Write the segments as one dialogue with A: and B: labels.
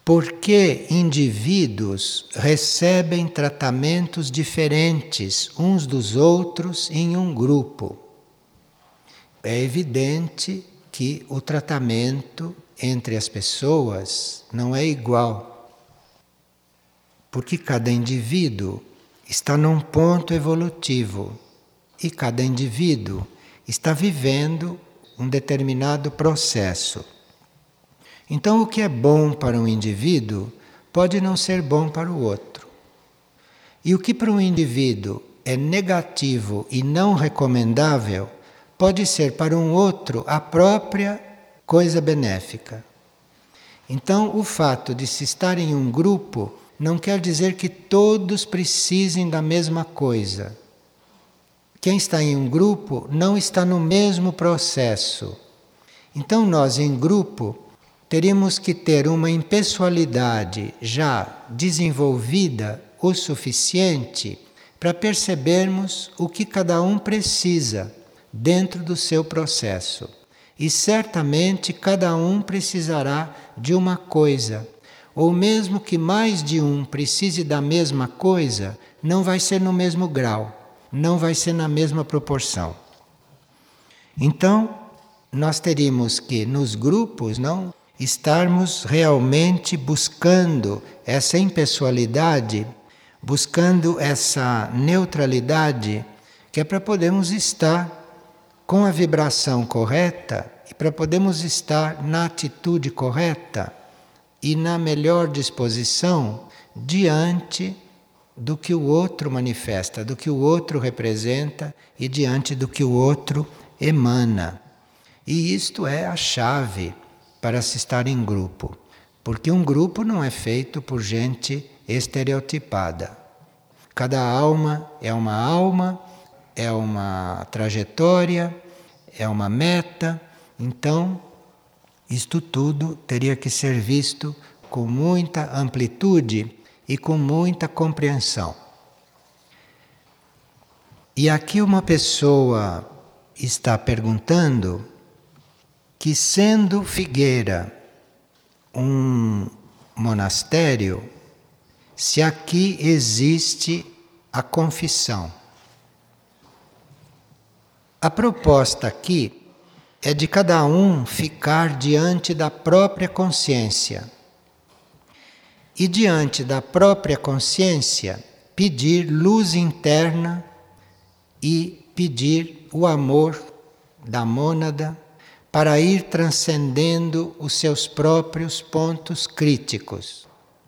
A: Por que indivíduos recebem tratamentos diferentes uns dos outros em um grupo? É evidente que o tratamento entre as pessoas não é igual, porque cada indivíduo está num ponto evolutivo e cada indivíduo está vivendo um determinado processo. Então, o que é bom para um indivíduo pode não ser bom para o outro. E o que para um indivíduo é negativo e não recomendável pode ser para um outro a própria coisa benéfica. Então, o fato de se estar em um grupo não quer dizer que todos precisem da mesma coisa. Quem está em um grupo não está no mesmo processo. Então, nós em grupo teríamos que ter uma impessoalidade já desenvolvida o suficiente para percebermos o que cada um precisa dentro do seu processo. E certamente cada um precisará de uma coisa, ou mesmo que mais de um precise da mesma coisa, não vai ser no mesmo grau, não vai ser na mesma proporção. Então, nós teríamos que, nos grupos, não estarmos realmente buscando essa impessoalidade, buscando essa neutralidade, que é para podermos estar com a vibração correta e para podermos estar na atitude correta e na melhor disposição diante do que o outro manifesta, do que o outro representa e diante do que o outro emana. E isto é a chave para se estar em grupo, porque um grupo não é feito por gente estereotipada. Cada alma, é uma trajetória, é uma meta. Então, isto tudo teria que ser visto com muita amplitude e com muita compreensão. E aqui uma pessoa está perguntando que, sendo Figueira um monastério, se aqui existe a confissão. A proposta aqui é de cada um ficar diante da própria consciência. E diante da própria consciência, pedir luz interna e pedir o amor da mônada para ir transcendendo os seus próprios pontos críticos.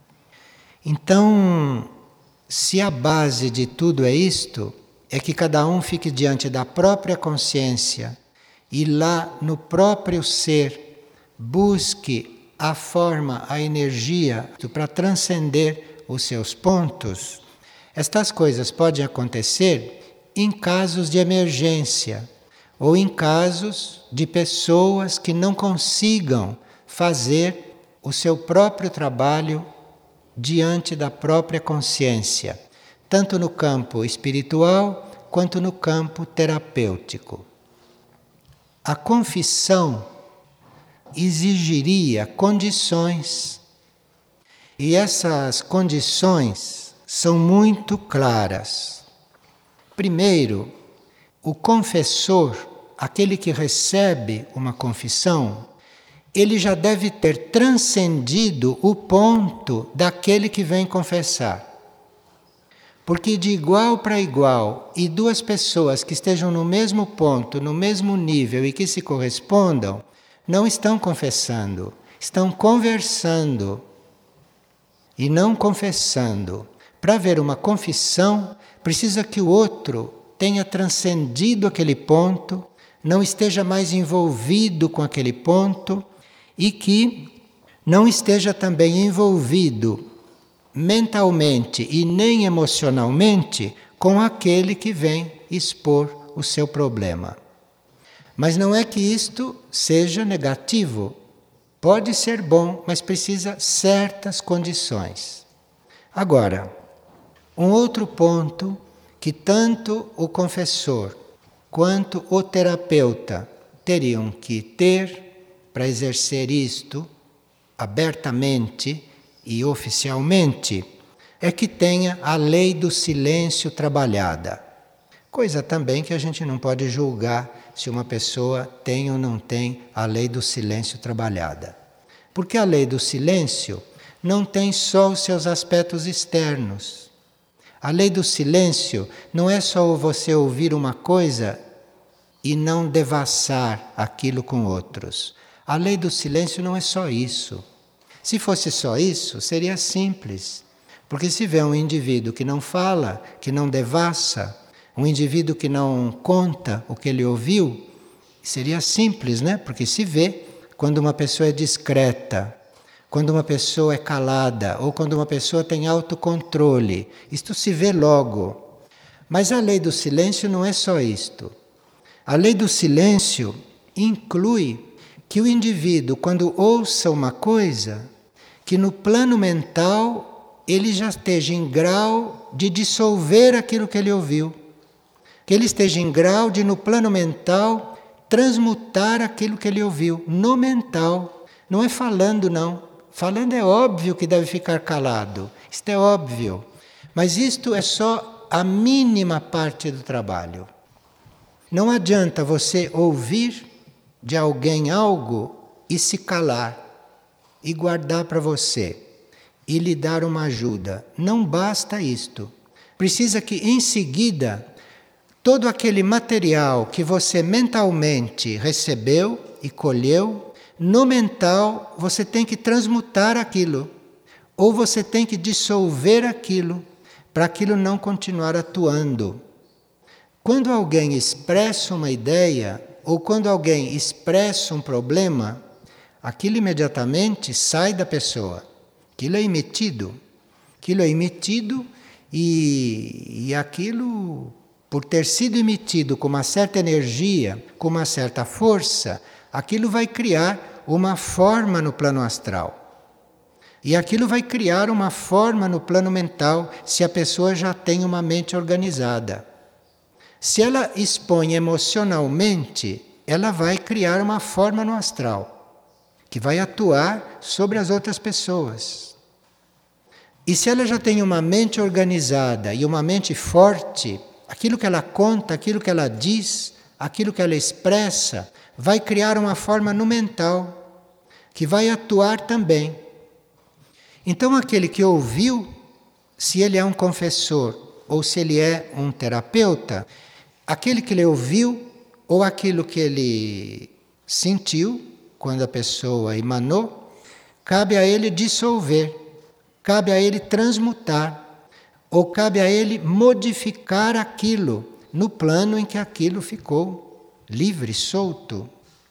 A: Então, se a base de tudo é isto, é que cada um fique diante da própria consciência e lá no próprio ser busque a forma, a energia para transcender os seus pontos. Estas coisas podem acontecer em casos de emergência ou em casos de pessoas que não consigam fazer o seu próprio trabalho diante da própria consciência, tanto no campo espiritual quanto no campo terapêutico. A confissão exigiria condições, e essas condições são muito claras. Primeiro, o confessor, aquele que recebe uma confissão, ele já deve ter transcendido o ponto daquele que vem confessar. Porque de igual para igual, e duas pessoas que estejam no mesmo ponto, no mesmo nível e que se correspondam, não estão confessando, estão conversando e não confessando. Para haver uma confissão, precisa que o outro tenha transcendido aquele ponto, não esteja mais envolvido com aquele ponto e que não esteja também envolvido mentalmente e nem emocionalmente com aquele que vem expor o seu problema. Mas não é que isto seja negativo. Pode ser bom, mas precisa certas condições. Agora, um outro ponto que tanto o confessor quanto o terapeuta teriam que ter para exercer isto abertamente e oficialmente, é que tenha a lei do silêncio trabalhada. Coisa também que a gente não pode julgar se uma pessoa tem ou não tem a lei do silêncio trabalhada. Porque a lei do silêncio não tem só os seus aspectos externos. A lei do silêncio não é só você ouvir uma coisa e não devassar aquilo com outros. A lei do silêncio não é só isso. Se fosse só isso, seria simples. Porque se vê um indivíduo que não fala, que não devassa, um indivíduo que não conta o que ele ouviu, seria simples, né? Porque se vê quando uma pessoa é discreta, quando uma pessoa é calada, ou quando uma pessoa tem autocontrole. Isto se vê logo. Mas a lei do silêncio não é só isto. A lei do silêncio inclui que o indivíduo, quando ouça uma coisa, que no plano mental ele já esteja em grau de dissolver aquilo que ele ouviu. Que ele esteja em grau de, no plano mental, transmutar aquilo que ele ouviu. No mental. Não é falando, não. Falando é óbvio que deve ficar calado. Isto é óbvio. Mas isto é só a mínima parte do trabalho. Não adianta você ouvir de alguém algo e se calar. E guardar para você. E lhe dar uma ajuda. Não basta isto. Precisa que, em seguida, todo aquele material que você mentalmente recebeu e colheu, no mental você tem que transmutar aquilo. Ou você tem que dissolver aquilo, para aquilo não continuar atuando. Quando alguém expressa uma ideia, ou quando alguém expressa um problema, aquilo imediatamente sai da pessoa. Aquilo é emitido. Aquilo é emitido e aquilo, por ter sido emitido com uma certa energia, com uma certa força, aquilo vai criar uma forma no plano astral. E aquilo vai criar uma forma no plano mental, se a pessoa já tem uma mente organizada. Se ela expõe emocionalmente, ela vai criar uma forma no astral, que vai atuar sobre as outras pessoas. E se ela já tem uma mente organizada e uma mente forte, aquilo que ela conta, aquilo que ela diz, aquilo que ela expressa, vai criar uma forma no mental, que vai atuar também. Então aquele que ouviu, se ele é um confessor ou se ele é um terapeuta, aquele que ele ouviu ou aquilo que ele sentiu, quando a pessoa emanou, cabe a ele dissolver, cabe a ele transmutar, ou cabe a ele modificar aquilo no plano em que aquilo ficou livre, solto.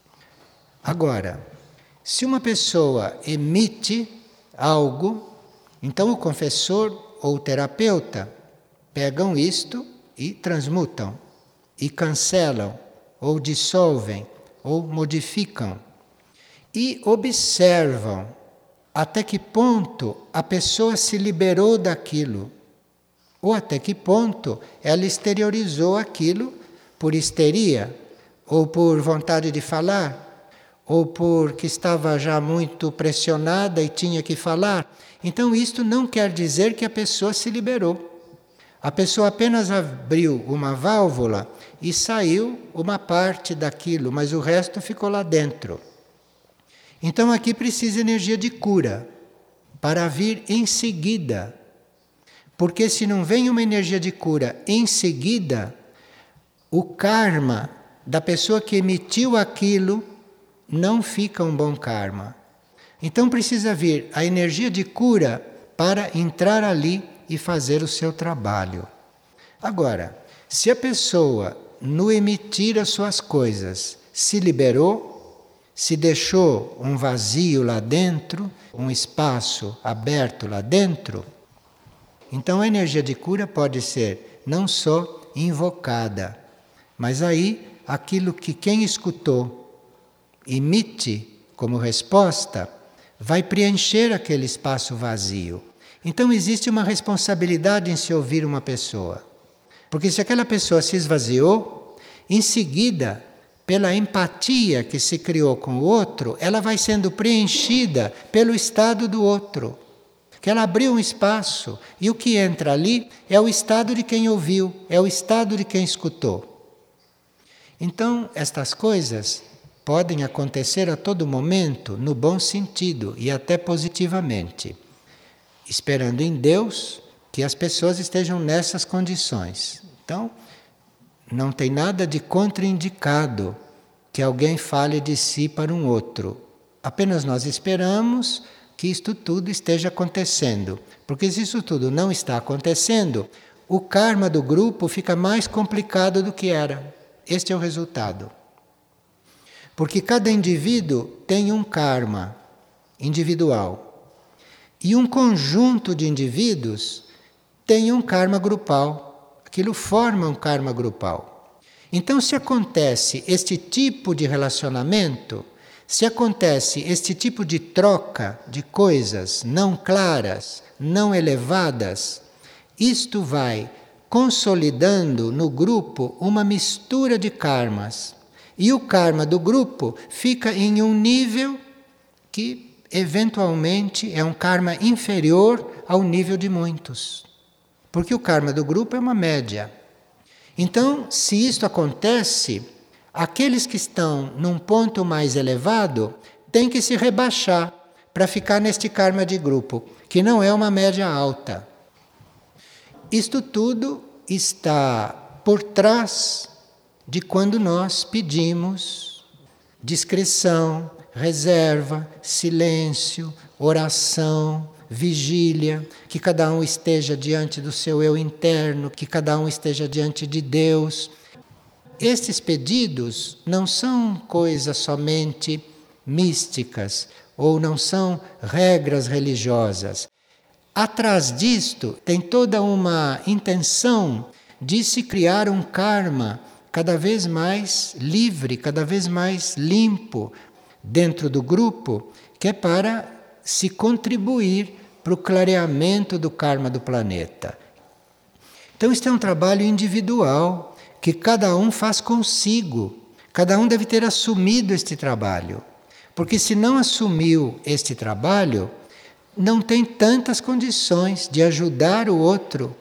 A: Agora, se uma pessoa emite algo, então o confessor ou o terapeuta pegam isto e transmutam, e cancelam, ou dissolvem, ou modificam. E observam até que ponto a pessoa se liberou daquilo, ou até que ponto ela exteriorizou aquilo por histeria, ou por vontade de falar, ou porque estava já muito pressionada e tinha que falar. Então isto não quer dizer que a pessoa se liberou. A pessoa apenas abriu uma válvula e saiu uma parte daquilo, mas o resto ficou lá dentro. Então aqui precisa energia de cura para vir em seguida. Porque se não vem uma energia de cura em seguida, o karma da pessoa que emitiu aquilo não fica um bom karma. Então precisa vir a energia de cura para entrar ali e fazer o seu trabalho. Agora, se a pessoa, no emitir as suas coisas, se liberou, se deixou um vazio lá dentro, um espaço aberto lá dentro, então a energia de cura pode ser não só invocada, mas aí aquilo que quem escutou emite como resposta vai preencher aquele espaço vazio. Então existe uma responsabilidade em se ouvir uma pessoa. Porque se aquela pessoa se esvaziou, em seguida, pela empatia que se criou com o outro, ela vai sendo preenchida pelo estado do outro. que ela abriu um espaço e o que entra ali é o estado de quem ouviu, é o estado de quem escutou. Então, estas coisas podem acontecer a todo momento, no bom sentido e até positivamente, esperando em Deus que as pessoas estejam nessas condições. Então, não tem nada de contraindicado que alguém fale de si para um outro. Apenas nós esperamos que isto tudo esteja acontecendo. Porque se isso tudo não está acontecendo, o karma do grupo fica mais complicado do que era. Este é o resultado. Porque cada indivíduo tem um karma individual. E um conjunto de indivíduos tem um karma grupal. Aquilo forma um karma grupal. Então, se acontece este tipo de relacionamento, se acontece este tipo de troca de coisas não claras, não elevadas, isto vai consolidando no grupo uma mistura de karmas. E o karma do grupo fica em um nível que, eventualmente, é um karma inferior ao nível de muitos. Porque o karma do grupo é uma média. Então, se isto acontece, aqueles que estão num ponto mais elevado têm que se rebaixar para ficar neste karma de grupo, que não é uma média alta. Isto tudo está por trás de quando nós pedimos discrição, reserva, silêncio, oração, vigília, que cada um esteja diante do seu eu interno, que cada um esteja diante de Deus. Estes pedidos não são coisas somente místicas ou não são regras religiosas. Atrás disto tem toda uma intenção de se criar um karma cada vez mais livre, cada vez mais limpo dentro do grupo, que é para se contribuir para o clareamento do karma do planeta. Então, este é um trabalho individual que cada um faz consigo. Cada um deve ter assumido este trabalho. Porque se não assumiu este trabalho, não tem tantas condições de ajudar o outro.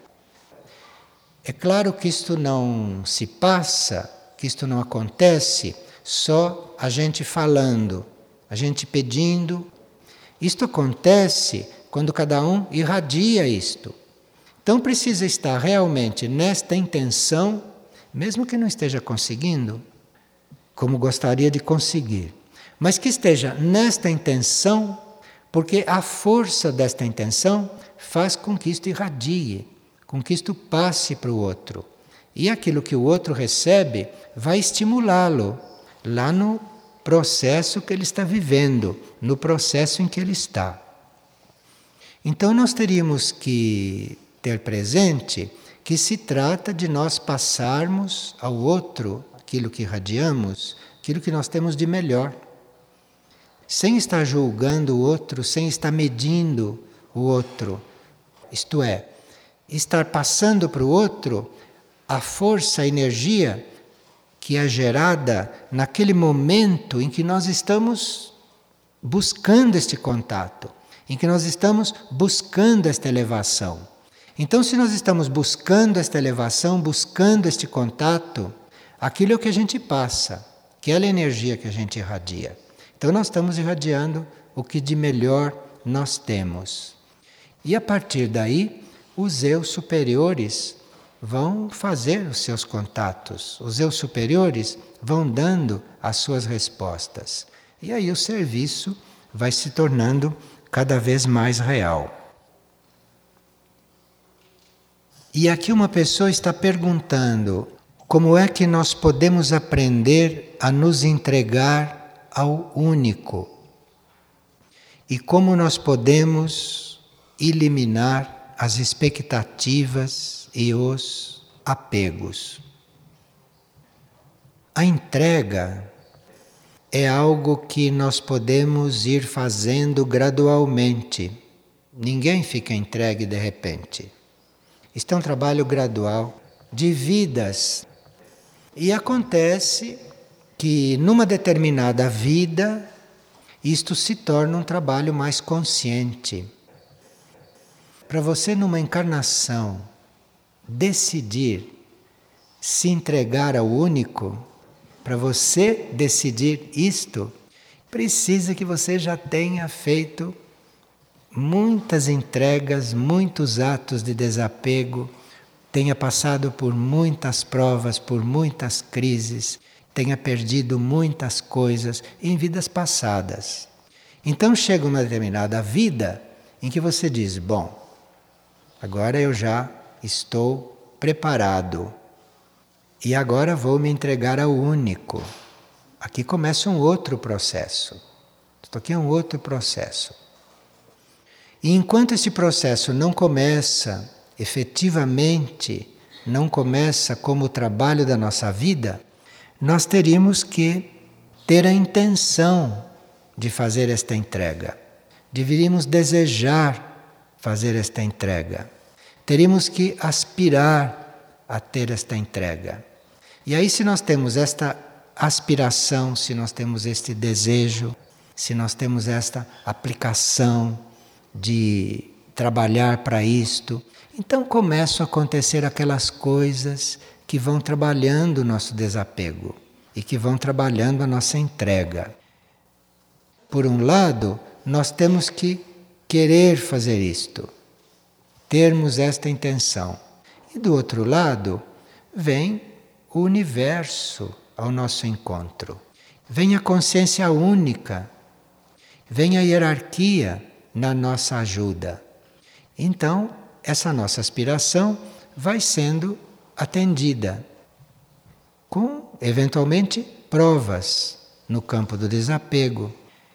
A: É claro que isto não se passa, que isto não acontece só a gente falando, a gente pedindo. Isto acontece quando cada um irradia isto. Então precisa estar realmente nesta intenção, mesmo que não esteja conseguindo, como gostaria de conseguir, mas que esteja nesta intenção, porque a força desta intenção faz com que isto irradie, com que isto passe para o outro. E aquilo que o outro recebe vai estimulá-lo lá no processo que ele está vivendo, no processo em que ele está. Então nós teríamos que ter presente que se trata de nós passarmos ao outro aquilo que irradiamos, aquilo que nós temos de melhor. Sem estar julgando o outro, sem estar medindo o outro. Isto é, estar passando para o outro a força, a energia que é gerada naquele momento em que nós estamos buscando este contato, em que nós estamos buscando esta elevação. Então, se nós estamos buscando esta elevação, buscando este contato, aquilo é o que a gente passa, aquela energia que a gente irradia. Então, nós estamos irradiando o que de melhor nós temos. E a partir daí, os eus superiores vão fazer os seus contatos. Os eus superiores vão dando as suas respostas. E aí o serviço vai se tornando cada vez mais real. E aqui uma pessoa está perguntando como é que nós podemos aprender a nos entregar ao único e como nós podemos eliminar as expectativas e os apegos. A entrega é algo que nós podemos ir fazendo gradualmente. Ninguém fica entregue de repente. Isto é um trabalho gradual de vidas. E acontece que numa determinada vida isto se torna um trabalho mais consciente. Para você, numa encarnação, decidir se entregar ao único, para você decidir isto, precisa que você já tenha feito muitas entregas, muitos atos de desapego, tenha passado por muitas provas, por muitas crises, tenha perdido muitas coisas em vidas passadas. Então chega uma determinada vida em que você diz: bom, agora eu já estou preparado e agora vou me entregar ao único. Aqui começa um outro processo. Isto aqui é um outro processo. E enquanto esse processo não começa efetivamente, não começa como o trabalho da nossa vida, nós teríamos que ter a intenção de fazer esta entrega. Deveríamos desejar fazer esta entrega. Teríamos que aspirar a ter esta entrega. E aí, se nós temos esta aspiração, se nós temos este desejo, se nós temos esta aplicação de trabalhar para isto, então começam a acontecer aquelas coisas que vão trabalhando o nosso desapego e que vão trabalhando a nossa entrega. Por um lado, nós temos que querer fazer isto, termos esta intenção. E do outro lado, vem o universo ao nosso encontro. Vem a consciência única, vem a hierarquia na nossa ajuda. Então, essa nossa aspiração vai sendo atendida com, eventualmente, provas no campo do desapego.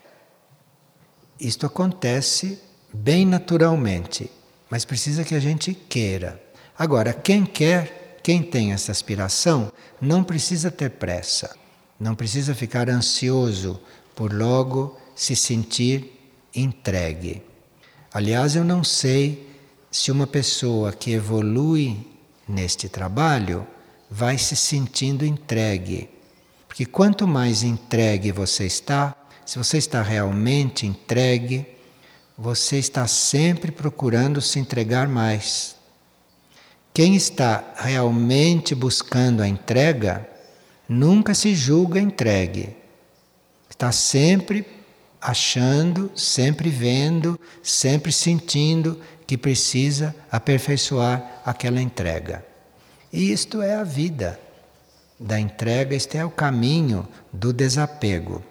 A: Isto acontece bem naturalmente, mas precisa que a gente queira. Agora, quem quer, quem tem essa aspiração, não precisa ter pressa, não precisa ficar ansioso por logo se sentir entregue. Aliás, eu não sei se uma pessoa que evolui neste trabalho vai se sentindo entregue. Porque quanto mais entregue você está, se você está realmente entregue, você está sempre procurando se entregar mais. Quem está realmente buscando a entrega, nunca se julga entregue. Está sempre achando, sempre vendo, sempre sentindo que precisa aperfeiçoar aquela entrega. E isto é a vida da entrega, este é o caminho do desapego.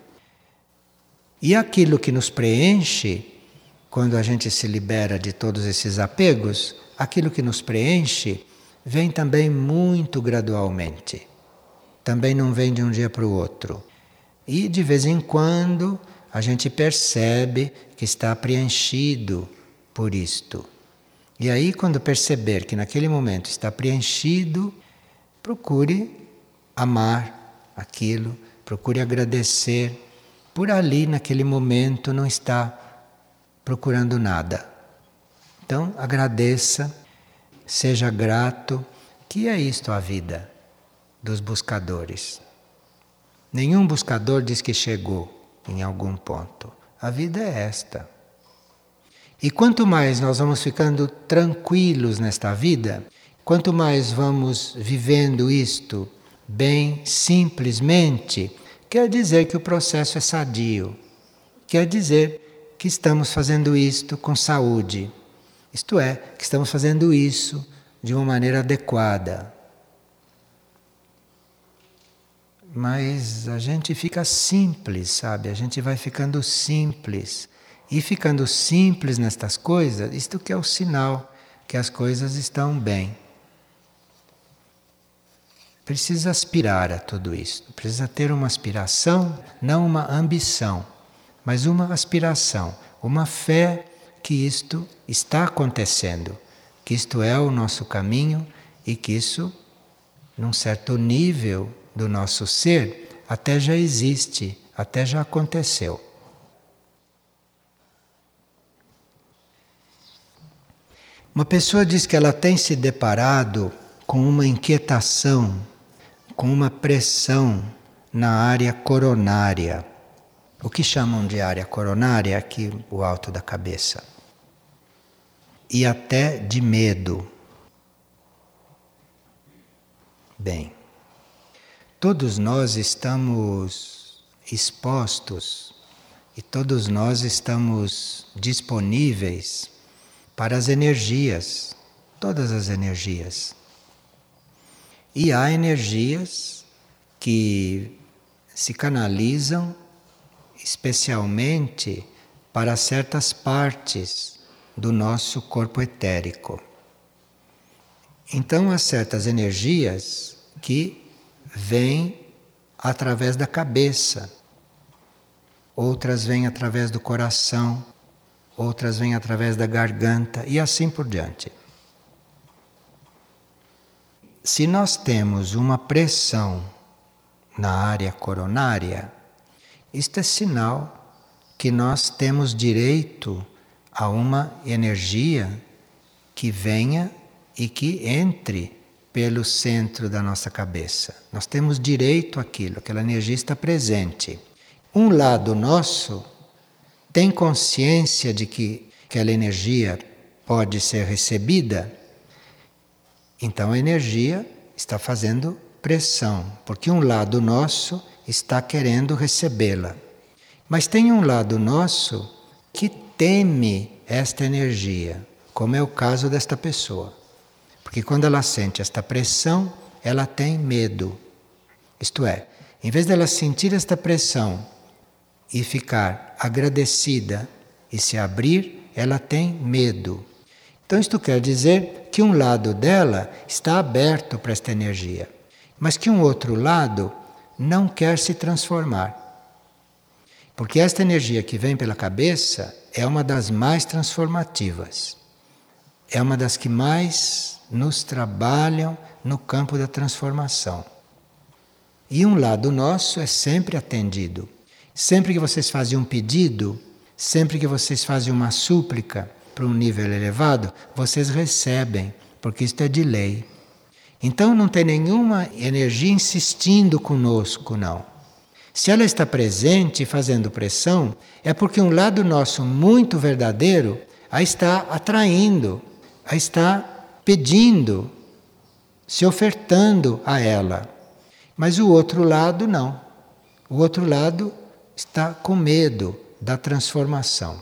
A: E aquilo que nos preenche, quando a gente se libera de todos esses apegos, aquilo que nos preenche vem também muito gradualmente. Também não vem de um dia para o outro. E de vez em quando a gente percebe que está preenchido por isto. E aí, quando perceber que naquele momento está preenchido, procure amar aquilo, procure agradecer. Por ali, naquele momento, não está procurando nada. Então, agradeça, seja grato, que é isto a vida dos buscadores. Nenhum buscador diz que chegou em algum ponto. A vida é esta. E quanto mais nós vamos ficando tranquilos nesta vida, quanto mais vamos vivendo isto bem simplesmente, quer dizer que o processo é sadio. Quer dizer que estamos fazendo isto com saúde. Isto é, que estamos fazendo isso de uma maneira adequada. Mas a gente fica simples, sabe? A gente vai ficando simples. E ficando simples nestas coisas, isto que é o sinal que as coisas estão bem. Precisa aspirar a tudo isso. Precisa ter uma aspiração, não uma ambição, mas uma aspiração, uma fé que isto está acontecendo, que isto é o nosso caminho e que isso, num certo nível do nosso ser, até já existe, até já aconteceu. Uma pessoa diz que ela tem se deparado com uma inquietação, com uma pressão na área coronária. O que chamam de área coronária é aqui o alto da cabeça. e até de medo. Bem, todos nós estamos expostos e todos nós estamos disponíveis para as energias, todas as energias. E há energias que se canalizam especialmente para certas partes do nosso corpo etérico. Então há certas energias que vêm através da cabeça, outras vêm através do coração, outras vêm através da garganta e assim por diante. Se nós temos uma pressão na área coronária, isto é sinal que nós temos direito a uma energia que venha e que entre pelo centro da nossa cabeça. Nós temos direito àquilo, aquela energia está presente. Um lado nosso tem consciência de que aquela energia pode ser recebida, então a energia está fazendo pressão, porque um lado nosso está querendo recebê-la. Mas tem um lado nosso que teme esta energia, como é o caso desta pessoa. Porque quando ela sente esta pressão, ela tem medo. Isto é, em vez dela sentir esta pressão e ficar agradecida e se abrir, ela tem medo. Então isto quer dizer que um lado dela está aberto para esta energia, mas que um outro lado não quer se transformar. Porque esta energia que vem pela cabeça é uma das mais transformativas. É uma das que mais nos trabalham no campo da transformação. E um lado nosso é sempre atendido. Sempre que vocês fazem um pedido, sempre que vocês fazem uma súplica para um nível elevado, vocês recebem, porque isto é de lei. Então não tem nenhuma energia insistindo conosco, não. Se ela está presente e fazendo pressão, é porque um lado nosso muito verdadeiro a está atraindo, a está pedindo, se ofertando a ela. Mas o outro lado não. O outro lado está com medo da transformação.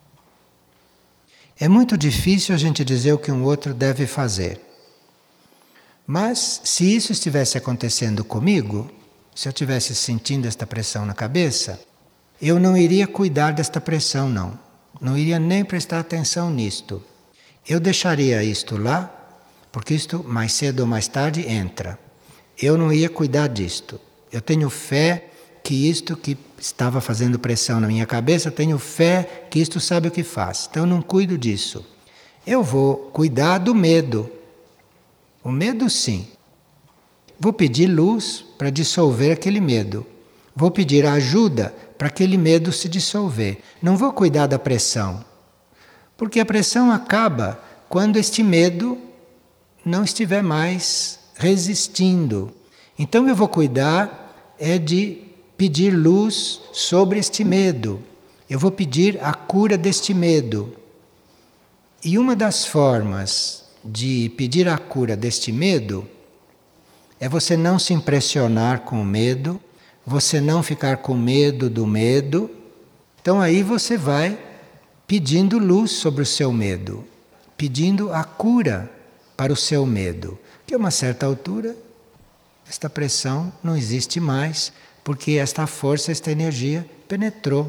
A: É muito difícil a gente dizer o que um outro deve fazer. Mas se isso estivesse acontecendo comigo, se eu estivesse sentindo esta pressão na cabeça, eu não iria cuidar desta pressão, não. Não iria nem prestar atenção nisto. Eu deixaria isto lá, porque isto mais cedo ou mais tarde entra. Eu não ia cuidar disto. Eu tenho fé que isto que estava fazendo pressão na minha cabeça, eu tenho fé que isto sabe o que faz. Então eu não cuido disso. Eu vou cuidar do medo. O medo, sim. Vou pedir luz para dissolver aquele medo. Vou pedir ajuda para aquele medo se dissolver. Não vou cuidar da pressão. Porque a pressão acaba quando este medo não estiver mais resistindo. Então eu vou cuidar de pedir luz sobre este medo. Eu vou pedir a cura deste medo. E uma das formas de pedir a cura deste medo é você não se impressionar com o medo, você não ficar com medo do medo. Então aí você vai pedindo luz sobre o seu medo, pedindo a cura para o seu medo. Que a uma certa altura, esta pressão não existe mais, porque esta força, esta energia penetrou.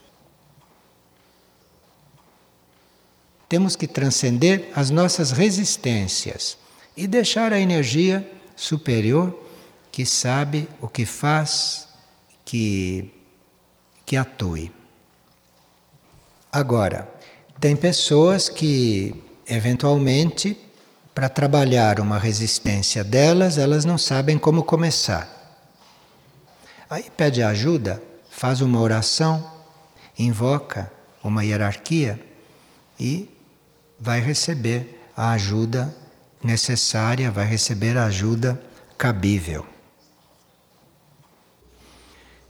A: Temos que transcender as nossas resistências e deixar a energia superior que sabe o que faz, que atue. Agora, tem pessoas que, eventualmente, para trabalhar uma resistência delas, elas não sabem como começar. Aí pede ajuda, faz uma oração, invoca uma hierarquia e vai receber a ajuda necessária, vai receber a ajuda cabível.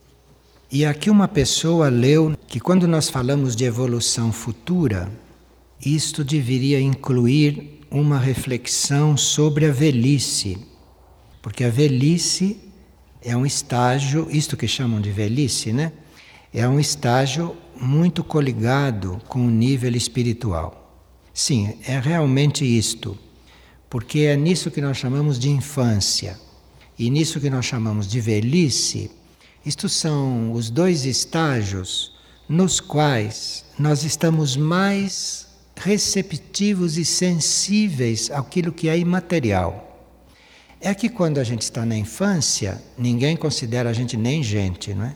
A: E aqui uma pessoa leu que quando nós falamos de evolução futura, isto deveria incluir uma reflexão sobre a velhice, porque a velhice é um estágio, isto que chamam de velhice, né? É um estágio muito coligado com o nível espiritual. Sim, é realmente isto, porque é nisso que nós chamamos de infância e nisso que nós chamamos de velhice. Estes são os dois estágios nos quais nós estamos mais receptivos e sensíveis àquilo que é imaterial. É que quando a gente está na infância, ninguém considera a gente nem gente, não é?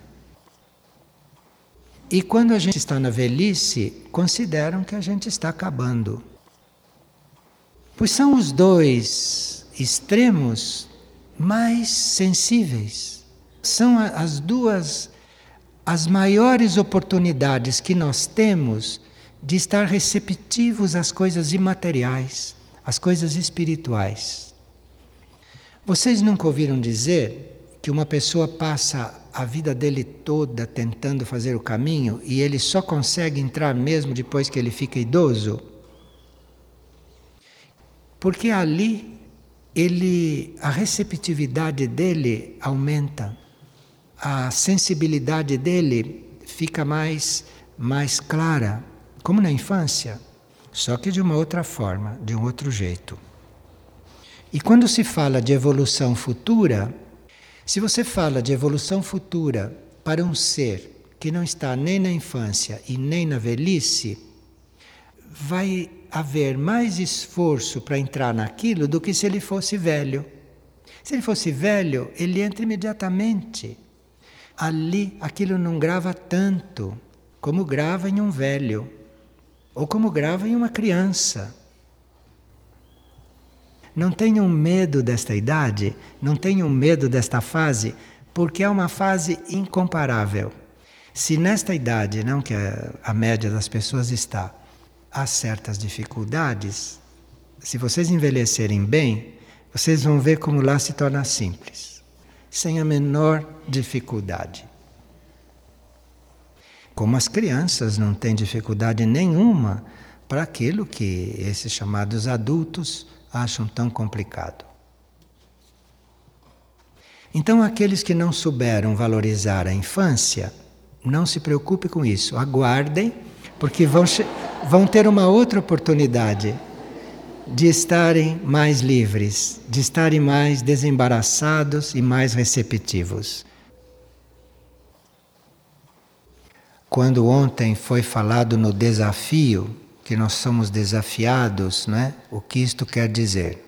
A: E quando a gente está na velhice, consideram que a gente está acabando. Pois são os dois extremos mais sensíveis. São as duas, as maiores oportunidades que nós temos de estar receptivos às coisas imateriais, às coisas espirituais. Vocês nunca ouviram dizer que uma pessoa passa a vida dele toda tentando fazer o caminho e ele só consegue entrar mesmo depois que ele fica idoso? Porque ali a receptividade dele aumenta, a sensibilidade dele fica mais clara, como na infância, só que de uma outra forma, de um outro jeito. E quando se fala de evolução futura, se você fala de evolução futura para um ser que não está nem na infância e nem na velhice, vai haver mais esforço para entrar naquilo do que se ele fosse velho. Se ele fosse velho, ele entra imediatamente. Ali, aquilo não grava tanto como grava em um velho, ou como grava em uma criança. Não tenham medo desta idade, não tenham medo desta fase, porque é uma fase incomparável. Se nesta idade, não que a média das pessoas está, há certas dificuldades, se vocês envelhecerem bem, vocês vão ver como lá se torna simples, sem a menor dificuldade. Como as crianças não têm dificuldade nenhuma para aquilo que esses chamados adultos acham tão complicado. Então, aqueles que não souberam valorizar a infância, não se preocupe com isso, aguardem, porque vão ter uma outra oportunidade de estarem mais livres, de estarem mais desembaraçados e mais receptivos. Quando ontem foi falado no desafio, que nós somos desafiados, não é? O que isto quer dizer?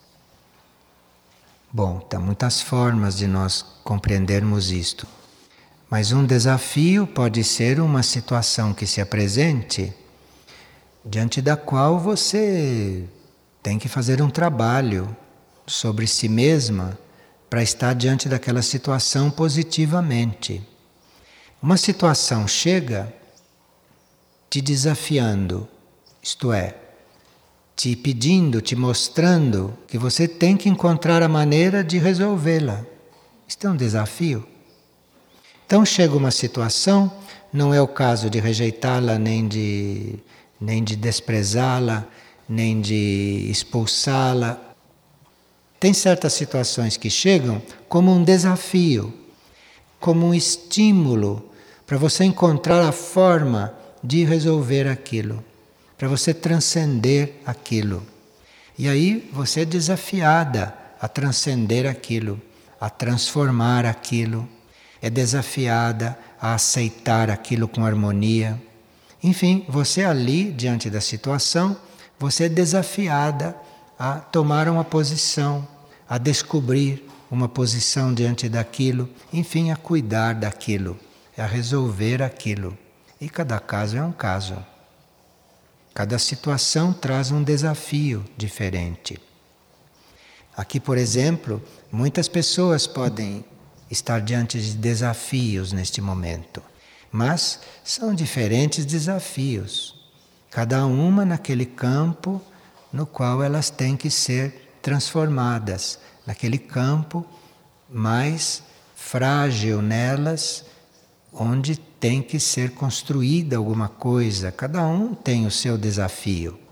A: Bom, tem muitas formas de nós compreendermos isto. Mas um desafio pode ser uma situação que se apresente, diante da qual você tem que fazer um trabalho sobre si mesma para estar diante daquela situação positivamente. Uma situação chega te desafiando, isto é, te pedindo, te mostrando que você tem que encontrar a maneira de resolvê-la. Isto é um desafio. Então chega uma situação, não é o caso de rejeitá-la, nem de desprezá-la, nem de expulsá-la. Tem certas situações que chegam como um desafio, como um estímulo para você encontrar a forma de resolver aquilo, para você transcender aquilo. E aí você é desafiada a transcender aquilo, a transformar aquilo, é desafiada a aceitar aquilo com harmonia. Enfim, você ali, diante da situação, você é desafiada a tomar uma posição, a descobrir uma posição diante daquilo, enfim, a cuidar daquilo, a resolver aquilo. E cada caso é um caso. Cada situação traz um desafio diferente. Aqui, por exemplo, muitas pessoas podem estar diante de desafios neste momento, mas são diferentes desafios, cada uma naquele campo no qual elas têm que ser transformadas, naquele campo mais frágil nelas, onde tem que ser construída alguma coisa, cada um tem o seu desafio.